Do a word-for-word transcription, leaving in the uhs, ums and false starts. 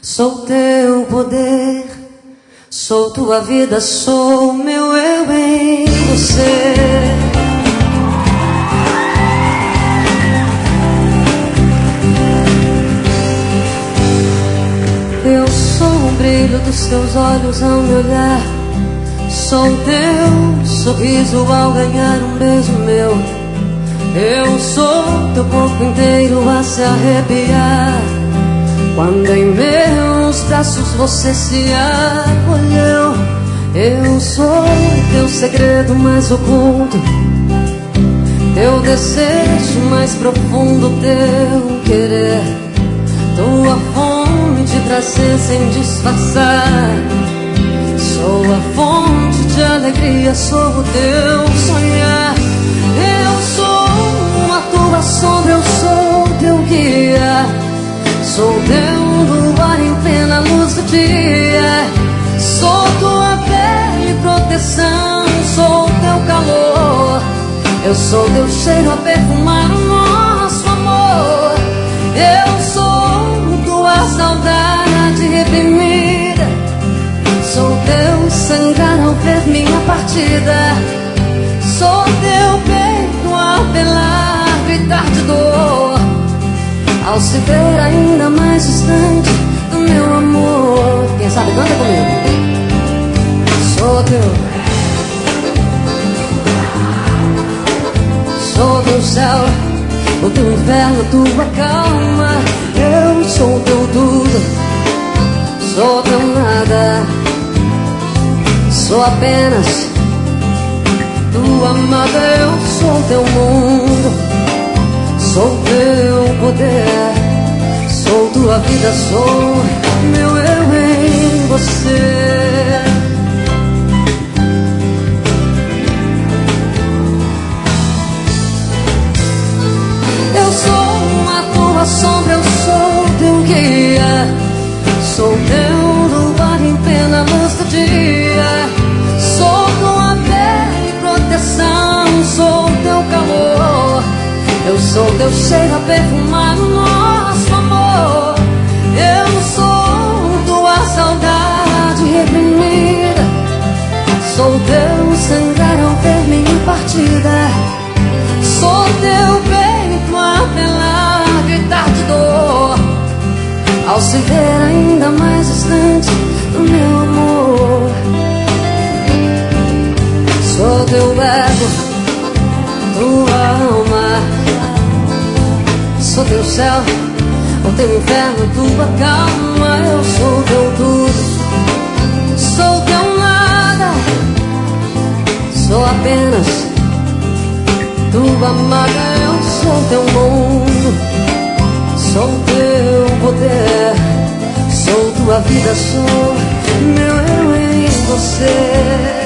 Sou teu poder, sou tua vida, sou meu eu em você. Eu sou o brilho dos teus olhos ao me olhar, sou teu sorriso ao ganhar um beijo meu. Eu sou teu corpo inteiro a se arrepiar quando em meus braços você se acolheu. Eu sou teu segredo mais oculto, teu desejo mais profundo, teu querer, tua fome de prazer sem disfarçar. Sou a fonte de alegria, sou o teu sonhar. Eu sou a tua sombra, eu sou teu guia, sou teu luar em plena luz do dia. Sou tua pele e proteção, sou teu calor. Eu sou teu cheiro a perfumar o nosso amor. Eu sou tua saudade reprimida, sou teu sangrar ao ver minha partida. Sou teu peito a apelar, gritar de dor ao se ver ainda mais distante do meu amor. Quem sabe canta comigo. Sou teu, sou teu céu, o teu inverno, tua calma. Eu sou teu tudo, sou teu nada, sou apenas tua amada. Eu sou teu mundo, sou teu poder, sou tua vida, sou meu eu em você. Eu sou a tua sombra, eu sou teu guia, sou teu luar em plena luz do dia. Sou tua pele e proteção, sou teu calor. Eu sou teu cheiro a perfumar o nosso amor. Eu sou tua saudade reprimida, sou teu sangrar ao ver minha partida. Sou teu peito a apelar, gritar de dor ao se ver ainda mais distante do meu amor. Sou teu ego, tua alma, sou teu céu, o teu inferno, tua calma. Eu sou teu tudo, sou teu nada, sou apenas tua amada. Eu sou teu mundo, sou teu poder, sou tua vida, sou meu eu em você.